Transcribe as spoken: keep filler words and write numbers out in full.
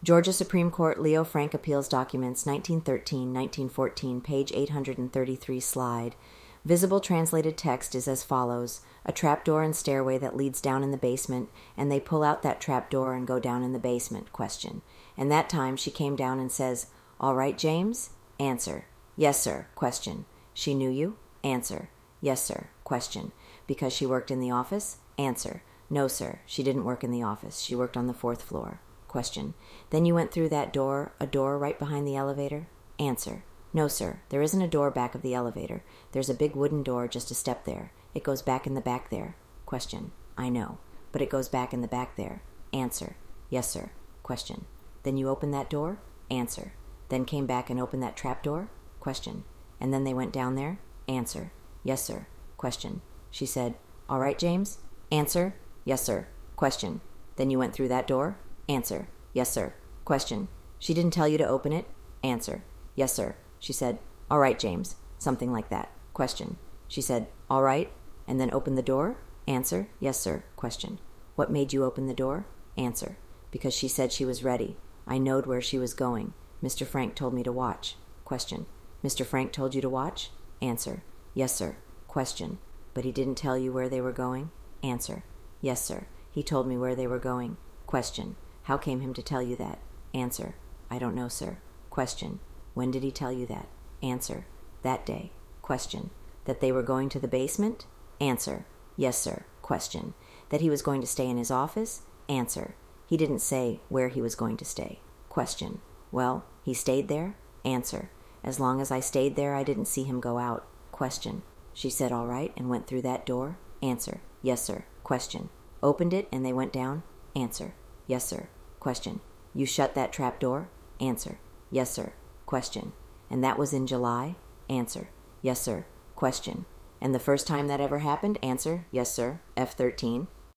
Georgia Supreme Court Leo Frank Appeals Documents, nineteen thirteen, nineteen fourteen, page eight hundred thirty-three, slide. Visible translated text is as follows: a trapdoor and stairway that leads down in the basement, and they pull out that trapdoor and go down in the basement, question. And that time she came down and says, "All right, James?" Answer: "Yes, sir," question. "She knew you?" Answer: "Yes, sir," question. "Because she worked in the office?" Answer: "No, sir, she didn't work in the office. She worked on the fourth floor." Question. "Then you went through that door, a door right behind the elevator?" Answer: "No, sir, there isn't a door back of the elevator. There's a big wooden door just a step there. It goes back in the back there." Question. "I know, but it goes back in the back there." Answer: "Yes, sir." Question. "Then you opened that door?" Answer. "Then came back and opened that trap door?" Question. "And then they went down there?" Answer: "Yes, sir." Question. She said, "All right, James?" Answer: "Yes, sir." Question. "Then you went through that door?" Answer: "Yes, sir." Question. "She didn't tell you to open it?" Answer: "Yes, sir. She said, 'All right, James,' something like that." Question. She said, "All right," and then opened the door? Answer: "Yes, sir." Question. "What made you open the door?" Answer: "Because she said she was ready. I knowed where she was going. Mister Frank told me to watch." Question. "Mister Frank told you to watch?" Answer: "Yes, sir." Question. "But he didn't tell you where they were going?" Answer: "Yes, sir. He told me where they were going." Question. "How came him to tell you that?" Answer: "I don't know, sir." Question. "When did he tell you that?" Answer: "That day." Question. "That they were going to the basement?" Answer: "Yes, sir." Question. "That he was going to stay in his office?" Answer: "He didn't say where he was going to stay." Question. "Well, he stayed there?" Answer: "As long as I stayed there, I didn't see him go out." Question. She said, "All right," and went through that door? Answer: "Yes, sir." Question. "Opened it and they went down?" Answer: "Yes, sir." Question. "You shut that trap door?" Answer: "Yes, sir." Question. "And that was in July?" Answer: "Yes, sir." Question. "And the first time that ever happened?" Answer: "Yes, sir." F thirteen.